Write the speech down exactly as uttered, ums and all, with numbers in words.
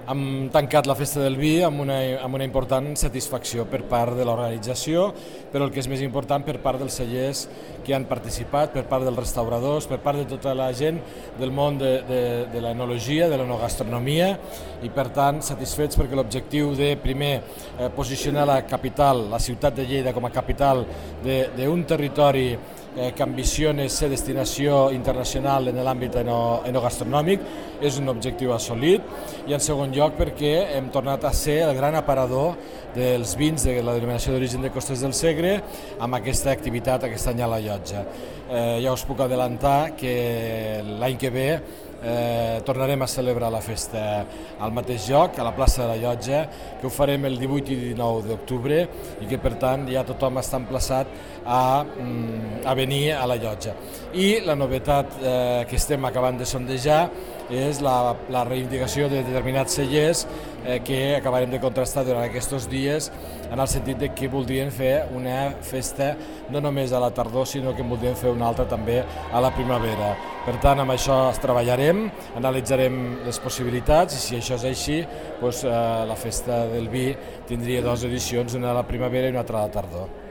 hem tancat la Festa del Vi amb una, amb una important satisfacció per part de l'organització, però el que és més important per part dels cellers que han participat, per part dels restauradors, per part de tota la gent del món de, de, de l'enologia, de l'enogastronomia, i per tant satisfets perquè l'objectiu de primer eh, posicionar la capital, la ciutat de Lleida com a capital d'un territori eh, que ambiciona ser destinació internacional en l'àmbit eno, enogastronòmic és un objectiu assolit, i en segon lloc perquè hem tornat a ser el gran aparador dels vins de la denominació d'origen de Costes del Segre amb aquesta activitat aquest any a la llotja. Eh, ja us puc adelantar que l'any que ve Eh, tornarem a celebrar la festa al mateix lloc, a la plaça de la Llotja, que ho farem el divuit i dinou d'octubre i que per tant ja tothom està emplaçat a, a venir a la Llotja. I la novetat eh, que estem acabant de sondejar és la, la reivindicació de determinats cellers eh, que acabarem de contrastar durant aquests dies en el sentit de que voldrien fer una festa no només a la tardor, sinó que en voldrien fer una altra també a la primavera. Per tant, amb això treballarem, analitzarem les possibilitats i si això és així, doncs, eh, la Festa del Vi tindria dues edicions, una a la primavera i una altra a la tardor.